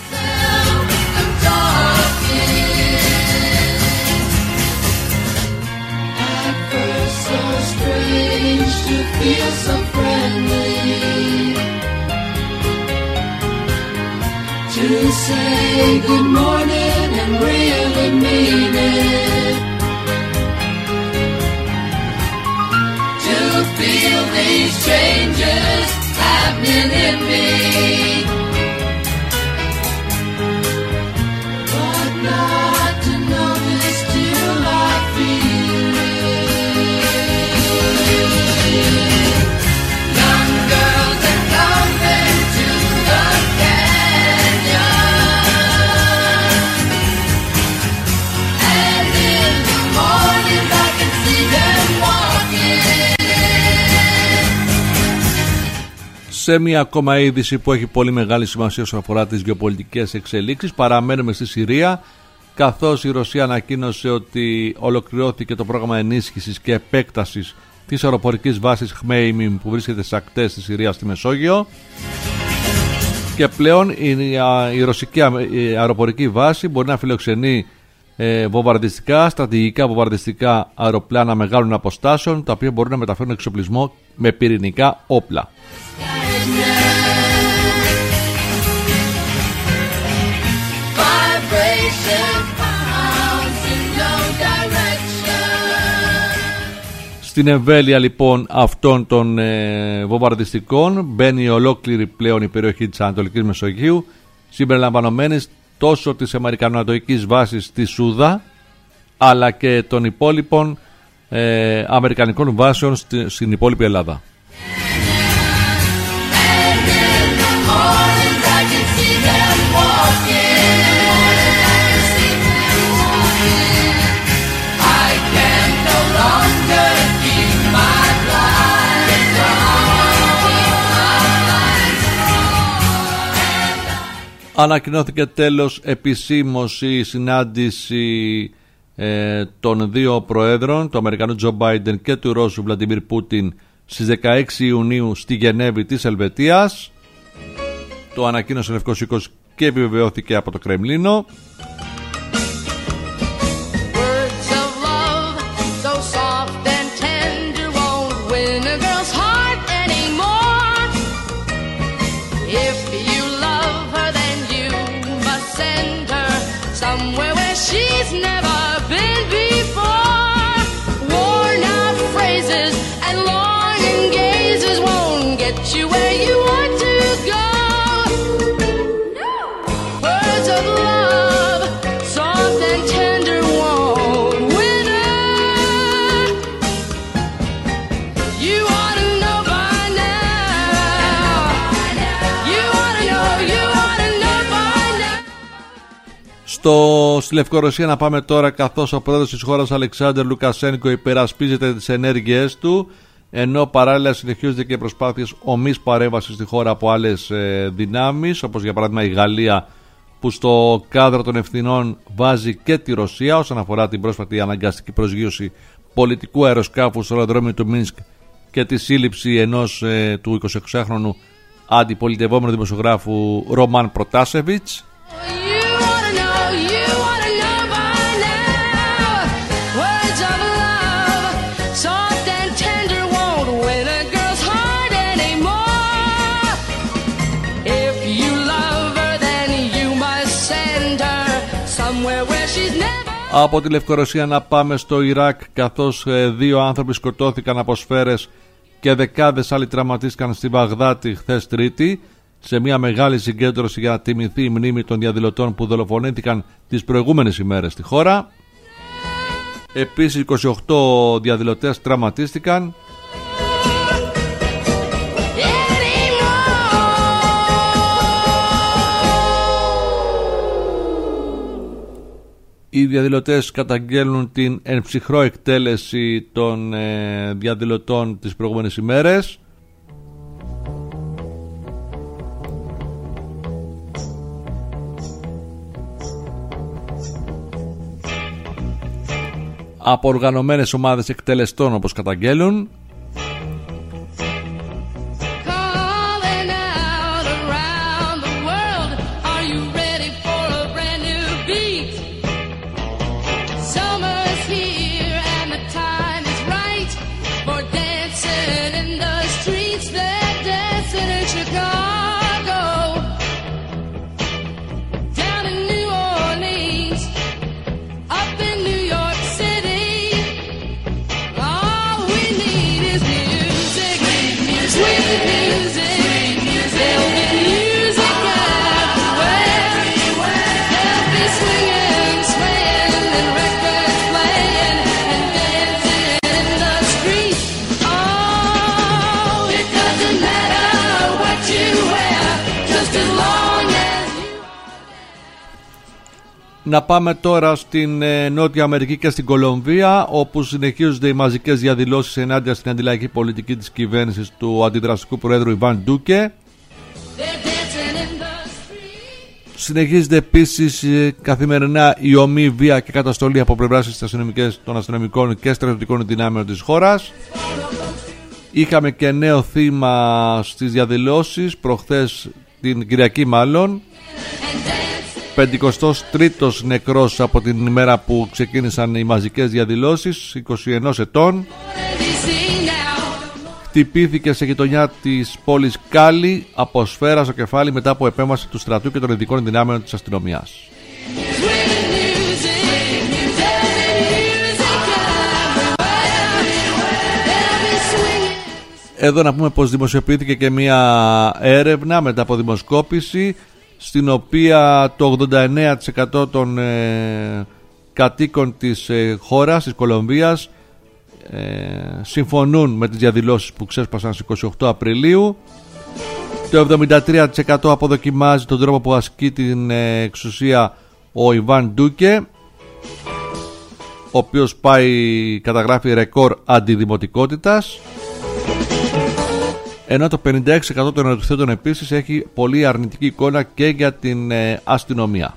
To say good morning and really mean it. To feel these changes happening in me. But not to notice till I feel it. Young girls are coming to the Σε μια ακόμα είδηση που έχει πολύ μεγάλη σημασία όσον αφορά τις γεωπολιτικές εξελίξεις, παραμένουμε στη Συρία, καθώς η Ρωσία ανακοίνωσε ότι ολοκληρώθηκε το πρόγραμμα ενίσχυσης και επέκτασης της αεροπορικής βάσης Χμέιμιμ που βρίσκεται στις ακτές της Συρίας στη Μεσόγειο, και πλέον η ρωσική αεροπορική βάση μπορεί να φιλοξενεί βομβαρδιστικά, στρατηγικά βομβαρδιστικά αεροπλάνα μεγάλων αποστάσεων, τα οποία μπορούν να μεταφέρουν εξοπλισμό με πυρηνικά όπλα. Στην εμβέλεια λοιπόν αυτών των βομβαρδιστικών μπαίνει ολόκληρη πλέον η περιοχή της Ανατολικής Μεσογείου, συμπεριλαμβανομένης τόσο της αμερικανο-ανατολικής βάσης στη Σούδα, αλλά και των υπόλοιπων αμερικανικών βάσεων στην υπόλοιπη Ελλάδα. Ανακοινώθηκε τέλος επισήμως η συνάντηση των δύο προέδρων, του Αμερικανού Τζο Μπάιντεν και του Ρώσου Βλαντιμίρ Πούτιν, στις 16 Ιουνίου στη Γενέβη της Ελβετίας. Το ανακοίνωσε ο Λευκός Οίκος και επιβεβαιώθηκε από το Κρεμλίνο. Στη Λευκορωσία να πάμε τώρα, καθώς ο πρόεδρος της χώρας Αλεξάνδρ Λουκασένκο υπερασπίζεται τις ενέργειές του, ενώ παράλληλα συνεχίζονται και προσπάθειες ομής παρέμβασης στη χώρα από άλλες δυνάμεις, όπως για παράδειγμα η Γαλλία που στο κάδρο των ευθυνών βάζει και τη Ρωσία όσον αφορά την πρόσφατη αναγκαστική προσγείωση πολιτικού αεροσκάφου στο αεροδρόμιο του Μίνσκ και τη σύλληψη ενός του 26χρονου αντιπολιτευόμενου δημοσιογράφου Ρωμάν Προτάσεβιτς. Από τη Λευκορωσία να πάμε στο Ιράκ, καθώς 2 άνθρωποι σκοτώθηκαν από σφαίρες και δεκάδες άλλοι τραυματίστηκαν στη Βαγδάτη χθες Τρίτη, σε μια μεγάλη συγκέντρωση για να τιμηθεί η μνήμη των διαδηλωτών που δολοφονήθηκαν τις προηγούμενες ημέρες στη χώρα. Επίσης 28 διαδηλωτές τραυματίστηκαν. Οι διαδηλωτές καταγγέλνουν την ενψυχρό εκτέλεση των διαδηλωτών τις προηγούμενες ημέρες. Από οργανωμένες ομάδες εκτελεστών, όπως καταγγέλουν. Να πάμε τώρα στην Νότια Αμερική και στην Κολομβία, όπου συνεχίζονται οι μαζικές διαδηλώσεις ενάντια στην αντιλαϊκή πολιτική της κυβέρνησης του αντιδραστικού πρόεδρου Ιβάν Ντούκε. Συνεχίζεται επίσης καθημερινά η ομή βία και καταστολή από πλευράς των αστυνομικών και στρατιωτικών δυνάμεων της χώρας. Είχαμε και νέο θύμα στις διαδηλώσεις προχθές, την Κυριακή μάλλον, 53ος νεκρός από την ημέρα που ξεκίνησαν οι μαζικές διαδηλώσεις, 21 ετών. Χτυπήθηκε σε γειτονιά της πόλης Κάλι από σφαίρα στο κεφάλι μετά από επέμβαση του στρατού και των ειδικών δυνάμεων της αστυνομίας. Εδώ να πούμε πως δημοσιοποιήθηκε και μια έρευνα μετά από δημοσκόπηση, στην οποία το 89% των κατοίκων της χώρας, της Κολομβίας, συμφωνούν με τις διαδηλώσεις που ξέσπασαν στις 28 Απριλίου. Το 73% αποδοκιμάζει τον τρόπο που ασκεί την εξουσία ο Ιβάν Ντούκε, ο οποίος καταγράφει ρεκόρ αντιδημοτικότητας, ενώ το 56% των ερωτηθέντων επίσης έχει πολύ αρνητική εικόνα και για την αστυνομία.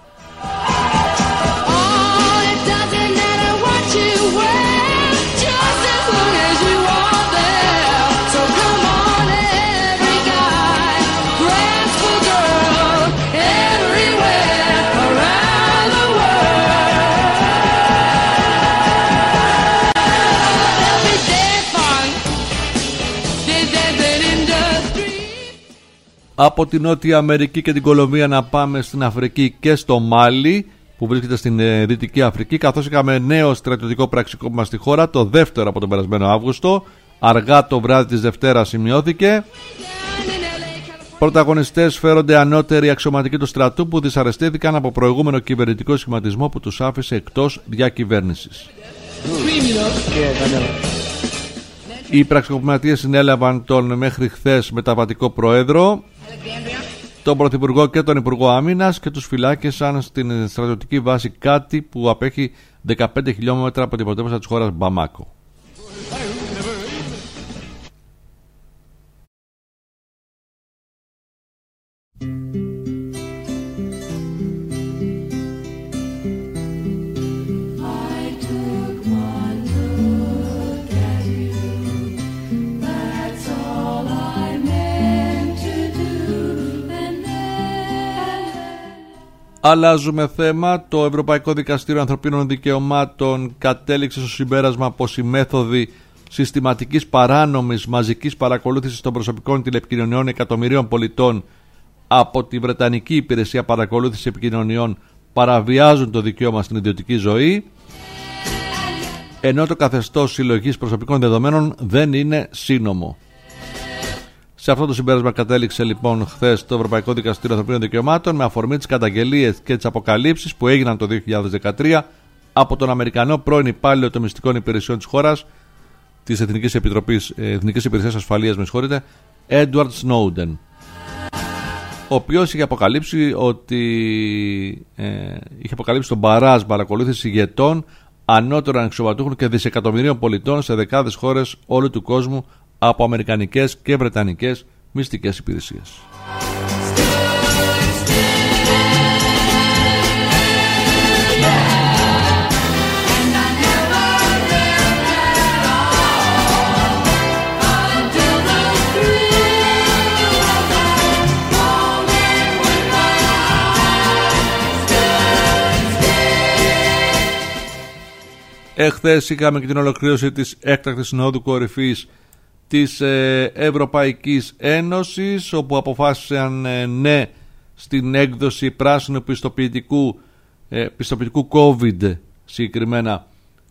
Από την Νότια Αμερική και την Κολομβία να πάμε στην Αφρική και στο Μάλι, που βρίσκεται στην Δυτική Αφρική, καθώς είχαμε νέο στρατιωτικό πραξικόπημα στη χώρα, το δεύτερο από τον περασμένο Αύγουστο. Αργά το βράδυ της Δευτέρας σημειώθηκε. Πρωταγωνιστές φέρονται ανώτεροι αξιωματικοί του στρατού που δυσαρεστήθηκαν από προηγούμενο κυβερνητικό σχηματισμό που τους άφησε εκτός διακυβέρνησης. Οι πραξικοπηματίες συνέλαβαν τον μέχρι χθες μεταβατικό πρόεδρο, τον πρωθυπουργό και τον υπουργό άμυνας, και τους φυλάκισαν στην στρατιωτική βάση Κάτι, που απέχει 15 χιλιόμετρα από την πρωτεύουσα της χώρας Μπαμάκο. Αλλάζουμε θέμα. Το Ευρωπαϊκό Δικαστήριο Ανθρωπίνων Δικαιωμάτων κατέληξε στο συμπέρασμα πως οι μέθοδοι συστηματικής παράνομης μαζικής παρακολούθησης των προσωπικών τηλεπικοινωνιών εκατομμυρίων πολιτών από τη Βρετανική Υπηρεσία Παρακολούθησης Επικοινωνιών παραβιάζουν το δικαίωμα στην ιδιωτική ζωή, ενώ το καθεστώς συλλογής προσωπικών δεδομένων δεν είναι σύνομο. Σε αυτό το συμπέρασμα κατέληξε λοιπόν χθες το Ευρωπαϊκό Δικαστήριο Ανθρωπίνων Δικαιωμάτων με αφορμή τις καταγγελίες και τις αποκαλύψεις που έγιναν το 2013 από τον Αμερικανό πρώην υπάλληλο των μυστικών υπηρεσιών της χώρας, της Εθνικής Υπηρεσίας Ασφαλείας, Edward Snowden, ο οποίος είχε αποκαλύψει τον μπαράζ παρακολούθησης ηγετών, ανώτερων αξιωματούχων και δισεκατομμυρίων πολιτών σε δεκάδες χώρες όλου του κόσμου από αμερικανικές και βρετανικές μυστικές υπηρεσίες. Εχθές είχαμε και την ολοκλήρωση της έκτακτης συνόδου κορυφής της Ευρωπαϊκής Ένωσης, όπου αποφάσισαν ναι στην έκδοση πράσινου πιστοποιητικού COVID συγκεκριμένα,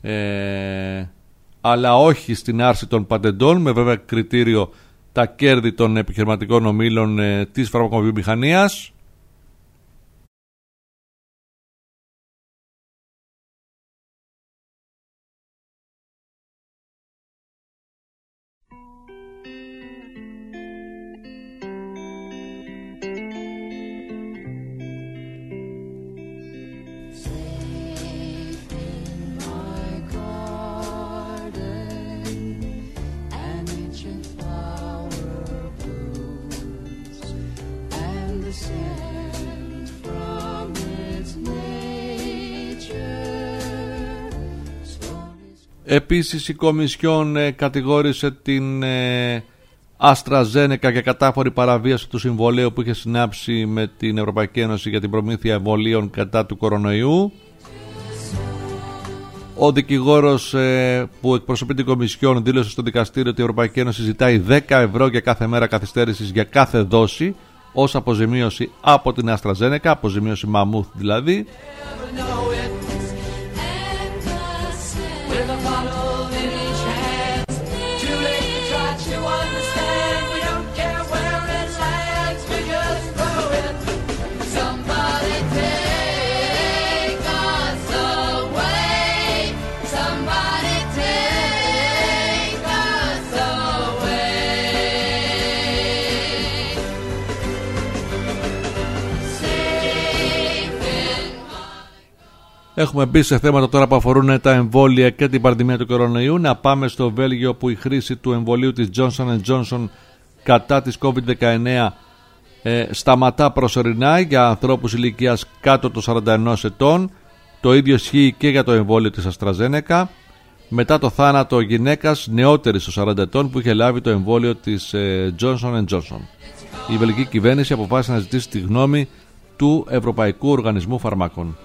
αλλά όχι στην άρση των πατεντών, με βέβαια κριτήριο τα κέρδη των επιχειρηματικών ομίλων της φαρμακοβιομηχανίας. Επίσης η Κομισιόν κατηγόρησε την AstraZeneca για κατάφορη παραβίαση του συμβολαίου που είχε συνάψει με την Ευρωπαϊκή Ένωση για την προμήθεια εμβολίων κατά του κορονοϊού. Ο δικηγόρος που εκπροσωπεί την Κομισιόν δήλωσε στο δικαστήριο ότι η Ευρωπαϊκή Ένωση ζητάει 10 ευρώ για κάθε μέρα καθυστέρησης για κάθε δόση ως αποζημίωση από την AstraZeneca, αποζημίωση μαμούθ δηλαδή. Έχουμε μπει σε θέματα τώρα που αφορούν τα εμβόλια και την πανδημία του κορονοϊού. Να πάμε στο Βέλγιο, που η χρήση του εμβολίου της Johnson & Johnson κατά της COVID-19 σταματά προσωρινά για ανθρώπους ηλικίας κάτω των 41 ετών. Το ίδιο ισχύει και για το εμβόλιο της AstraZeneca, μετά το θάνατο γυναίκας νεότερης των 40 ετών που είχε λάβει το εμβόλιο της Johnson & Johnson. Η βελγική κυβέρνηση αποφάσισε να ζητήσει τη γνώμη του Ευρωπαϊκού Οργανισμού Φαρμάκων.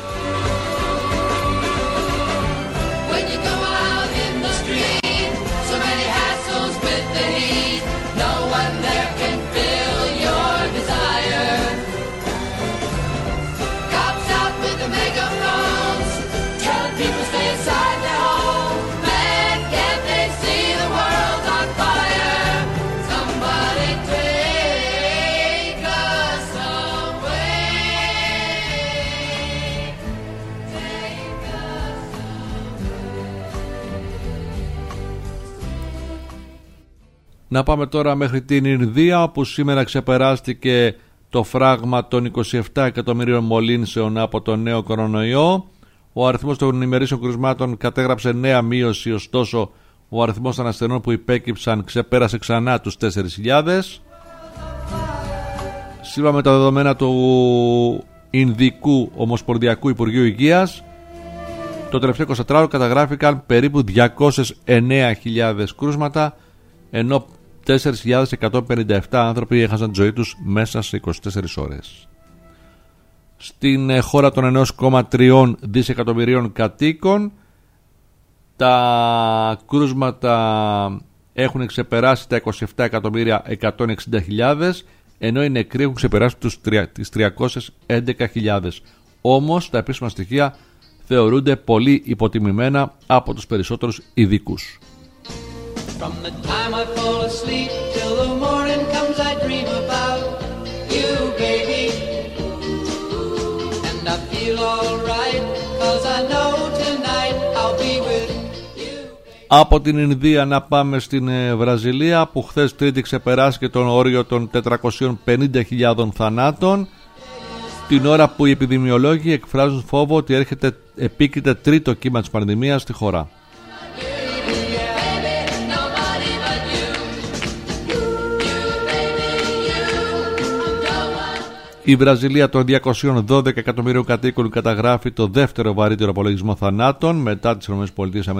Να πάμε τώρα μέχρι την Ινδία, όπου σήμερα ξεπεράστηκε το φράγμα των 27 εκατομμυρίων μολύνσεων από τον νέο κορονοϊό. Ο αριθμός των ημερήσιων κρουσμάτων κατέγραψε νέα μείωση, ωστόσο ο αριθμός των ασθενών που υπέκυψαν ξεπέρασε ξανά τους 4.000. Σύμφωνα με τα δεδομένα του Ινδικού Ομοσπονδιακού Υπουργείου Υγείας, το τελευταίο 24ωρο καταγράφηκαν περίπου 209.000 κρούσματα, ενώ 4.157 άνθρωποι έχασαν τη ζωή τους μέσα σε 24 ώρες. στην χώρα των 1,3 δισεκατομμυρίων κατοίκων. Τα κρούσματα έχουν ξεπεράσει τα 27.160.000, ενώ οι νεκροί έχουν ξεπεράσει τις 311.000. Όμως τα επίσημα στοιχεία θεωρούνται πολύ υποτιμημένα από τους περισσότερους ειδικούς. From the time I fall asleep till the morning comes I dream about you, baby. And I feel all right, 'cause I know tonight I'll be with you. Από την Ινδία να πάμε στην Βραζιλία, που χθες Τρίτη ξεπεράστηκε τον όριο των 450.000 θανάτων, την ώρα που οι επιδημιολόγοι εκφράζουν φόβο ότι επίκειται τρίτο κύμα της πανδημίας στη χώρα. Η Βραζιλία των 212 εκατομμυρίων κατοίκων καταγράφει το δεύτερο βαρύτερο απολογισμό θανάτων μετά τις ΗΠΑ.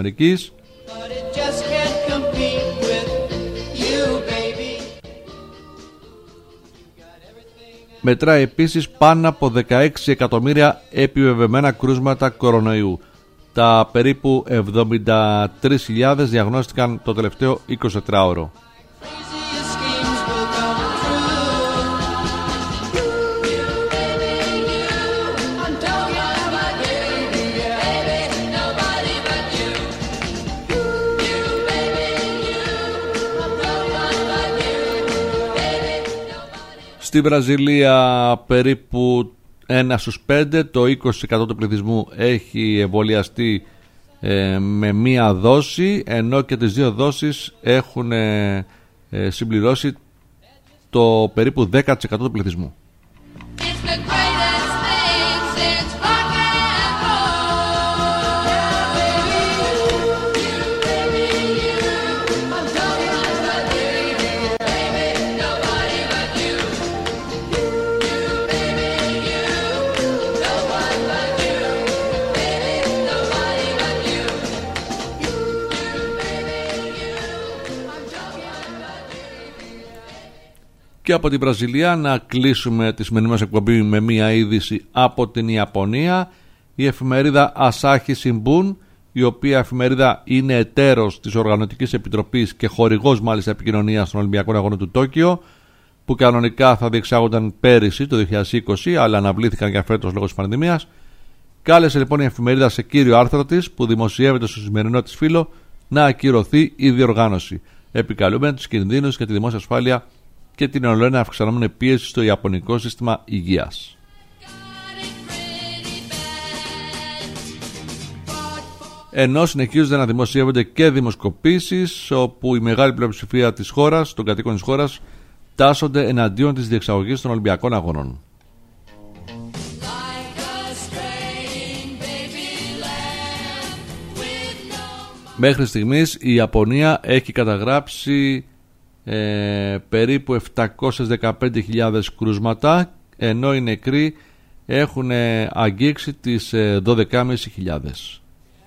Μετράει επίσης πάνω από 16 εκατομμύρια επιβεβαιωμένα κρούσματα κορονοϊού. Τα περίπου 73.000 διαγνώστηκαν το τελευταίο 24ωρο. Στη Βραζιλία περίπου 1 στους 5, το 20% του πληθυσμού έχει εμβολιαστεί με μία δόση, ενώ και τις δύο δόσεις έχουν συμπληρώσει το περίπου 10% του πληθυσμού. Και από την Βραζιλία να κλείσουμε τη σημερινή μας εκπομπή με μία είδηση από την Ιαπωνία. Η εφημερίδα Asahi Shimbun, η οποία εφημερίδα είναι εταίρος της Οργανωτικής Επιτροπής και χορηγός μάλιστα επικοινωνίας των Ολυμπιακών Αγώνων του Τόκιο, που κανονικά θα διεξάγονταν πέρυσι το 2020, αλλά αναβλήθηκαν για φέτος λόγω της πανδημίας. Κάλεσε λοιπόν η εφημερίδα σε κύριο άρθρο της, που δημοσιεύεται στο σημερινό της φύλλο, να ακυρωθεί η διοργάνωση, επικαλούμενη τους κινδύνους για τη δημόσια ασφάλεια και την ολοένα αυξανόμενη πίεση στο Ιαπωνικό σύστημα υγείας. Ενώ συνεχίζονται να δημοσιεύονται και δημοσκοπήσεις, όπου η μεγάλη πλειοψηφία της χώρας, των κατοίκων της χώρας, τάσσονται εναντίον της διεξαγωγής των Ολυμπιακών Αγώνων. Μέχρι στιγμής η Ιαπωνία έχει καταγράψει περίπου 715.000 κρούσματα, ενώ οι νεκροί έχουν αγγίξει τις 12.500.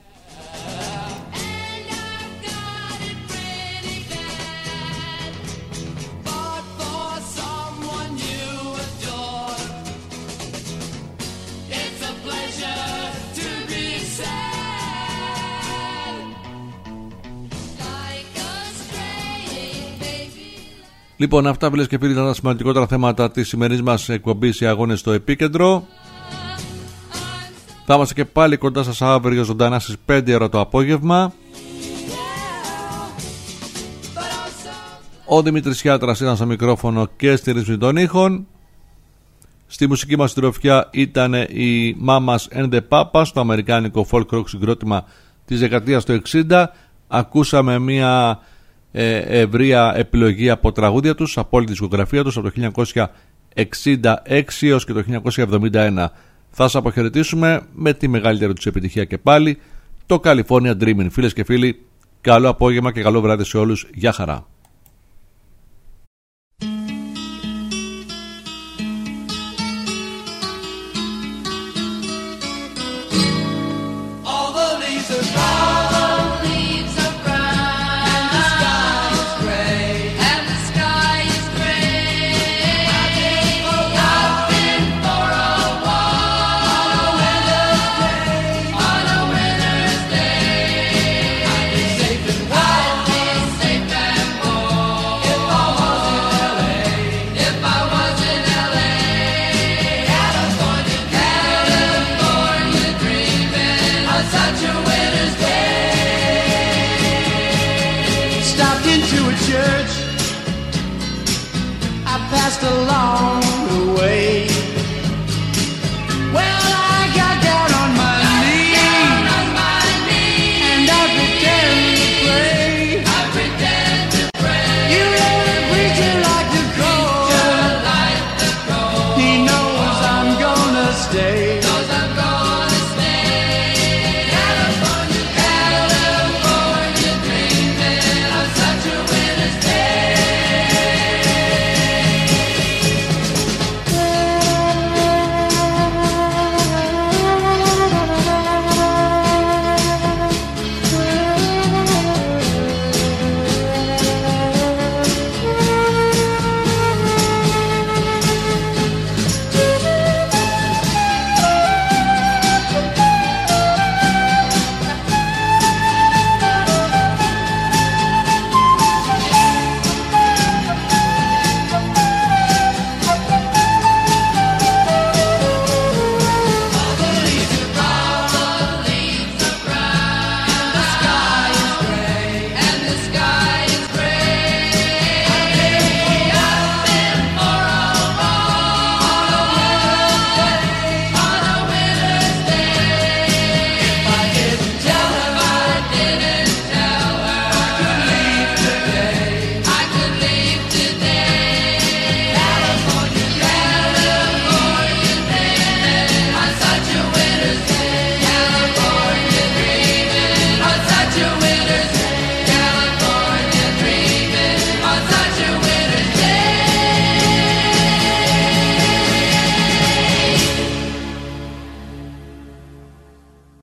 Λοιπόν, αυτά φίλες και φίλοι ήταν τα σημαντικότερα θέματα της σημερινής μας εκπομπής, οι αγώνες στο επίκεντρο. Θα είμαστε και πάλι κοντά σας αύριο ζωντανά στις 5 ώρα το απόγευμα. Ο Δημήτρης Χιάτρας ήταν στο μικρόφωνο και στη ρύθμιση των ήχων. Στη μουσική μας συντροφιά ήταν οι Mamas and the Papas, το αμερικάνικο folk rock συγκρότημα της δεκαετίας του 60. Ακούσαμε μια ευρεία επιλογή από τραγούδια τους, από όλη τη δισκογραφία τους, από το 1966 έως και το 1971. Θα σας αποχαιρετήσουμε με τη μεγαλύτερη τους επιτυχία και πάλι, το California Dreamin'. Φίλες και φίλοι, καλό απόγευμα και καλό βράδυ σε όλους. Γεια χαρά. just along